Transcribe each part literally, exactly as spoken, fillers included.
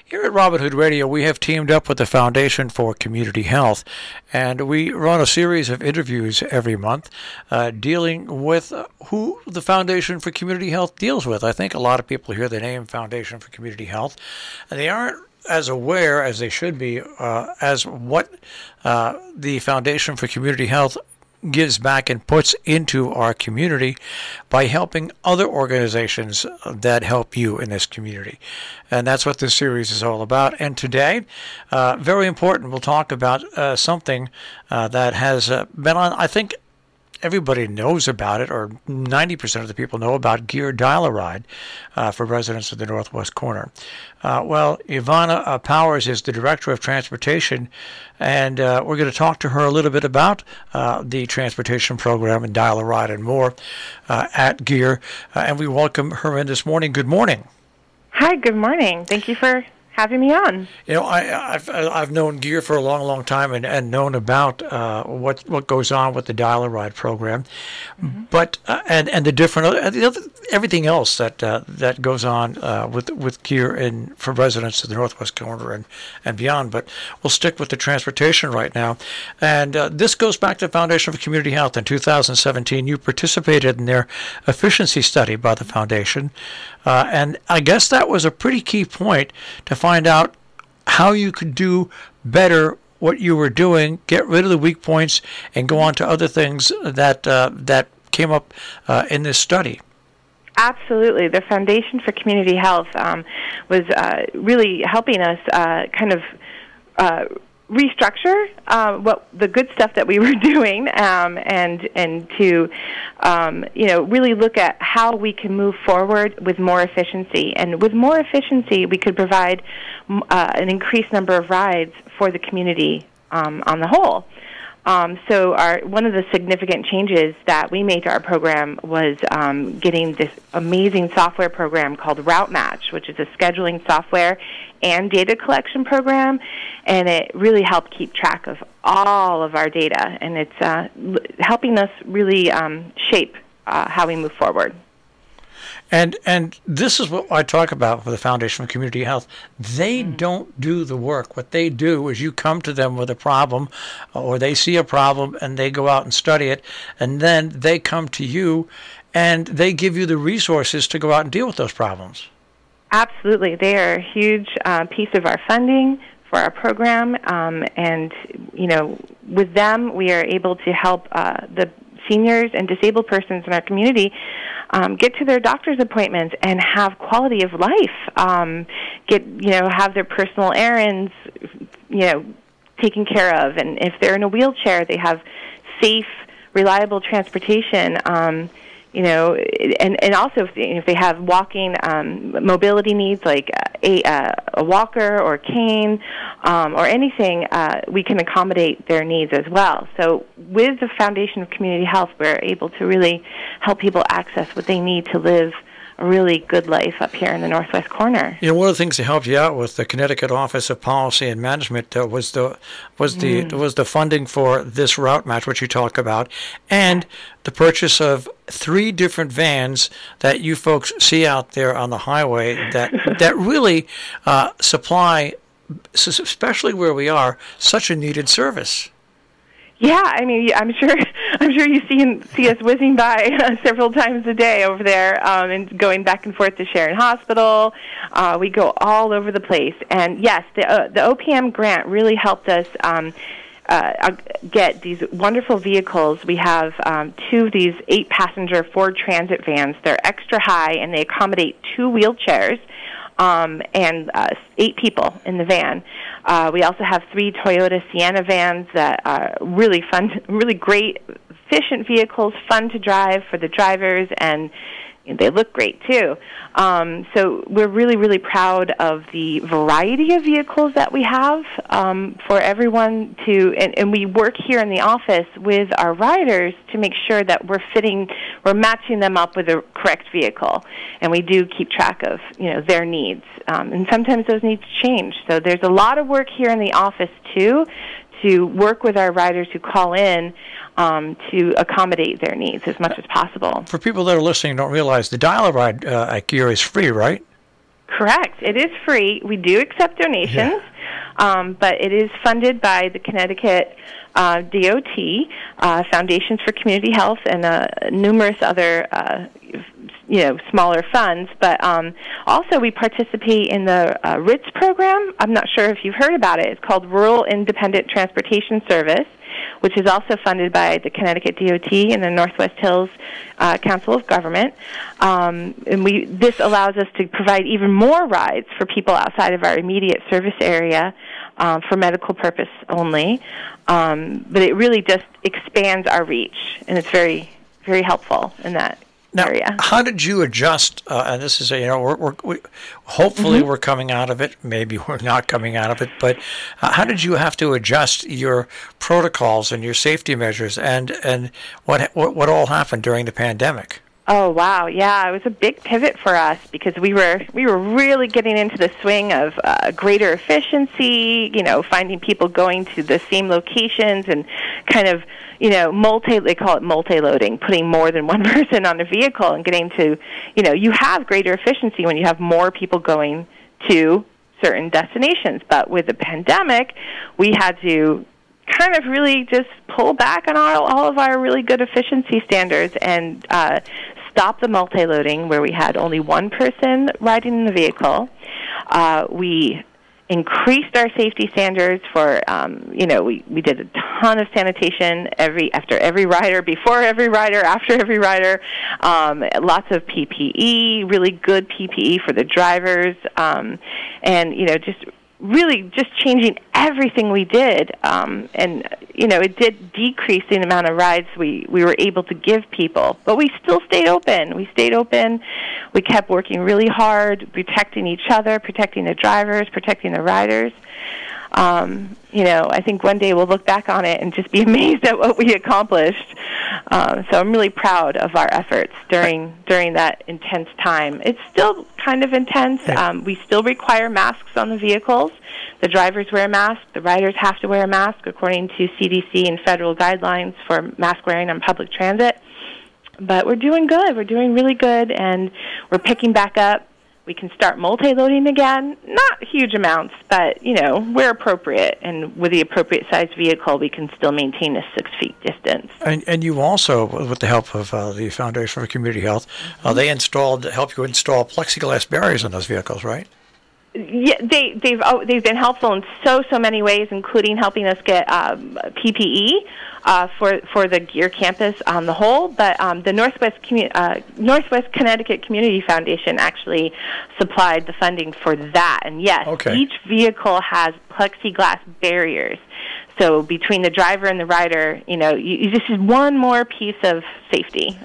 Here at Robin Hood Radio, we have teamed up with the Foundation for Community Health, and we run a series of interviews every month uh, dealing with who the Foundation for Community Health deals with. I think a lot of people hear the name Foundation for Community Health, and they aren't as aware as they should be uh, as what uh, the Foundation for Community Health gives back and puts into our community by helping other organizations that help you in this community. And that's what this series is all about. And today, uh, very important, we'll talk about uh, something uh, that has uh, been on, I think, everybody knows about it, or ninety percent of the people know about Gear Dial-A-Ride uh, for residents of the Northwest Corner. Uh, well, Ivana uh, Powers is the Director of Transportation, and uh, we're going to talk to her a little bit about uh, the transportation program and Dial-A-Ride and more uh, at Gear. Uh, and we welcome her in this morning. Good morning. Hi, good morning. Thank you for having me on. You know, I, I've I've known Gear for a long, long time, and, and known about uh, what what goes on with the Dial-A-Ride program, mm-hmm. but uh, and and the different everything else that uh, that goes on uh, with with Gear and for residents of the Northwest Corner and, and beyond. But we'll stick with the transportation right now, and uh, this goes back to the Foundation for Community Health. In two thousand seventeen, you participated in their efficiency study by the foundation, uh, and I guess that was a pretty key point to find find out how you could do better what you were doing, get rid of the weak points, and go on to other things that uh, that came up uh, in this study. Absolutely. The Foundation for Community Health um, was uh, really helping us uh, kind of uh, restructure uh, what the good stuff that we were doing, um, and and to um, you know really look at how we can move forward with more efficiency. And with more efficiency, we could provide uh, an increased number of rides for the community um, on the whole. Um, so our one of the significant changes that we made to our program was um, getting this amazing software program called Route Match, which is a scheduling software and data collection program, and it really helped keep track of all of our data, and it's uh, l- helping us really um, shape uh, how we move forward. And and this is what I talk about for the Foundation for Community Health. They mm. don't do the work. What they do is you come to them with a problem, or they see a problem, and they go out and study it, and then they come to you, and they give you the resources to go out and deal with those problems. Absolutely. They are a huge uh, piece of our funding for our program, um, and, you know, with them we are able to help uh, the seniors and disabled persons in our community um, get to their doctor's appointments and have quality of life, um, get, you know, have their personal errands, you know, taken care of. And if they're in a wheelchair, they have safe, reliable transportation, um, you know, and, and also if they, if they have walking um, mobility needs like a, a, a walker or a cane um, or anything, uh, we can accommodate their needs as well. So with the Foundation of Community Health, we're able to really help people access what they need to live a really good life up here in the Northwest Corner. You know, one of the things that helped you out with the Connecticut Office of Policy and Management uh, was the was the mm. was the funding for this Route Match, which you talk about, and the purchase of three different vans that you folks see out there on the highway that that really uh, supply, especially where we are, such a needed service. Yeah, I mean, I'm sure. I'm sure you see see us whizzing by uh, several times a day over there, um, and going back and forth to Sharon Hospital. Uh, we go all over the place, and yes, the uh, the O P M grant really helped us um, uh, get these wonderful vehicles. We have um, two of these eight-passenger Ford Transit vans. They're extra high, and they accommodate two wheelchairs. Um, and uh, eight people in the van. Uh, we also have three Toyota Sienna vans that are really fun, really great, efficient vehicles, fun to drive for the drivers, and they look great too. Um, so we're really, really proud of the variety of vehicles that we have um, for everyone to, and, and we work here in the office with our riders to make sure that we're fitting, we're matching them up with the correct vehicle, and we do keep track of, you know, their needs. Um, and sometimes those needs change. So there's a lot of work here in the office too to work with our riders who call in um, to accommodate their needs as much as possible. For people that are listening and don't realize, the Dial-A-Ride uh, at Gear is free, right? Correct. It is free. We do accept donations, yeah. um, but it is funded by the Connecticut uh, D O T, uh, Foundations for Community Health, and uh, numerous other uh, you know, smaller funds. But um, also we participate in the uh, R I T S program. I'm not sure if you've heard about it. It's called Rural Independent Transportation Service, which is also funded by the Connecticut D O T and the Northwest Hills uh, Council of Government. Um, and we this allows us to provide even more rides for people outside of our immediate service area um, for medical purpose only. Um, but it really just expands our reach, and it's very, very helpful in that now, area. How did you adjust? Uh, and this is, a, you know, we're, we're, we hopefully mm-hmm. we're coming out of it. Maybe we're not coming out of it. But uh, how did you have to adjust your protocols and your safety measures, and and what what, what all happened during the pandemic? Oh wow, yeah, it was a big pivot for us because we were we were really getting into the swing of uh, greater efficiency. You know, finding people going to the same locations and kind of, you know, multi, they call it multi-loading, putting more than one person on a vehicle and getting to, you know, you have greater efficiency when you have more people going to certain destinations. But with the pandemic, we had to kind of really just pull back on all, all of our really good efficiency standards and uh, stop the multi-loading where we had only one person riding in the vehicle. Uh, we increased our safety standards for, um, you know, we, we did a ton of sanitation every after every rider, before every rider, after every rider, um, lots of P P E, really good P P E for the drivers, um, and, you know, just really just changing everything we did. Um, and, you know, it did decrease the amount of rides we, we were able to give people. But we still stayed open. We stayed open. We kept working really hard, protecting each other, protecting the drivers, protecting the riders. Um, you know, I think one day we'll look back on it and just be amazed at what we accomplished. Um, so I'm really proud of our efforts during during that intense time. It's still kind of intense. Um, we still require masks on the vehicles. The drivers wear a mask. The riders have to wear a mask according to C D C and federal guidelines for mask wearing on public transit. But we're doing good. We're doing really good, and we're picking back up. We can start multi-loading again, not huge amounts, but, you know, where appropriate. And with the appropriate size vehicle, we can still maintain a six feet distance. And and you also, with the help of uh, the Foundation for Community Health, uh, they installed, help you install plexiglass barriers in those vehicles, right? Yeah, they, they've oh, they've been helpful in so, so many ways, including helping us get um, P P E uh, for for the Gear campus on the whole. But um, the Northwest Commu- uh, Northwest Connecticut Community Foundation actually supplied the funding for that. And yes, okay. Each vehicle has plexiglass barriers. So between the driver and the rider, you know, you, you just is one more piece of safety.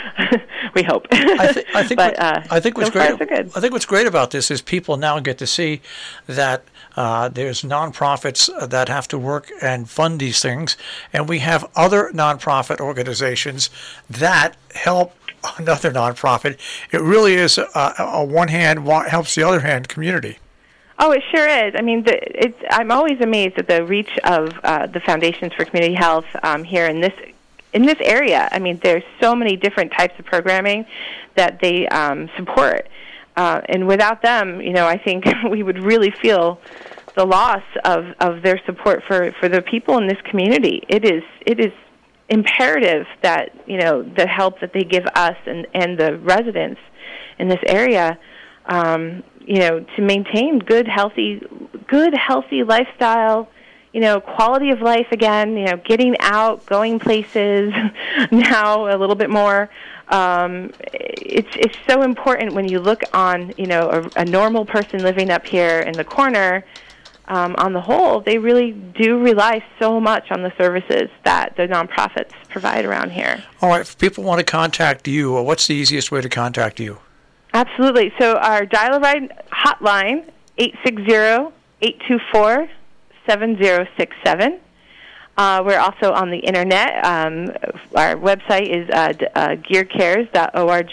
We hope. I, th- I think. but, what, uh, I think what's so great. good. I think what's great about this is people now get to see that uh, there's nonprofits that have to work and fund these things, and we have other nonprofit organizations that help another nonprofit. It really is a, a one hand helps the other hand community. Oh, it sure is. I mean, the, it's, I'm always amazed at the reach of uh, the Foundations for Community Health um, here in this in this area. I mean, there's so many different types of programming that they um, support, uh, and without them, you know, I think we would really feel the loss of, of their support for, for the people in this community. It is it is imperative that, you know, the help that they give us and, and the residents in this area. Um, you know, to maintain good, healthy, good, healthy lifestyle, you know, quality of life again, you know, getting out, going places now a little bit more. Um, it's it's so important when you look on, you know, a, a normal person living up here in the corner. Um, on the whole, they really do rely so much on the services that the nonprofits provide around here. All right, if people want to contact you, what's the easiest way to contact you? Absolutely. So our Dial-A-Ride hotline, eight six zero, eight two four, seven zero six seven. Uh, we're also on the Internet. Um, our website is uh, uh, gear cares dot org.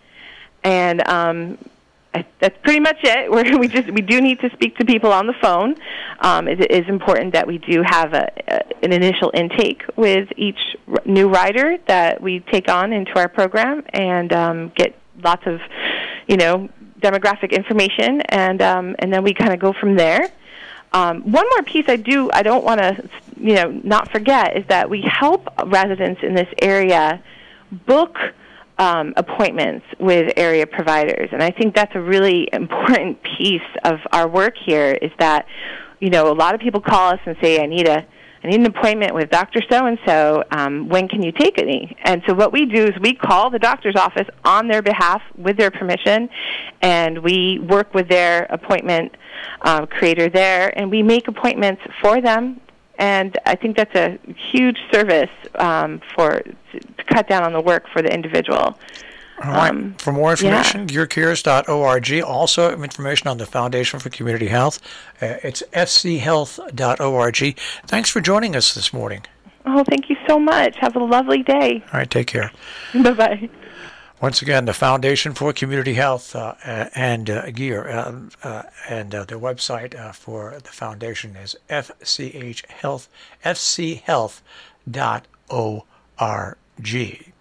And um, I, that's pretty much it. We're, we just we do need to speak to people on the phone. Um, it is important that we do have a, a, an initial intake with each r- new rider that we take on into our program and um, get lots of, you know, demographic information, and um, and then we kind of go from there. Um, one more piece I do I don't want to you know not forget is that we help residents in this area book um, appointments with area providers, and I think that's a really important piece of our work here. Is that you know a lot of people call us and say, I need a I need an appointment with Doctor So-and-so. Um, when can you take me? And so what we do is we call the doctor's office on their behalf with their permission, and we work with their appointment uh, creator there, and we make appointments for them. And I think that's a huge service um, for to cut down on the work for the individual. All right. Um, for more information, yeah. gear cares dot org. Also, information on the Foundation for Community Health. Uh, it's f c health dot org. Thanks for joining us this morning. Oh, thank you so much. Have a lovely day. All right, take care. Bye-bye. Once again, the Foundation for Community Health uh, and uh, gear, uh, uh, and uh, their website uh, for the foundation is f c h health f c health dot org.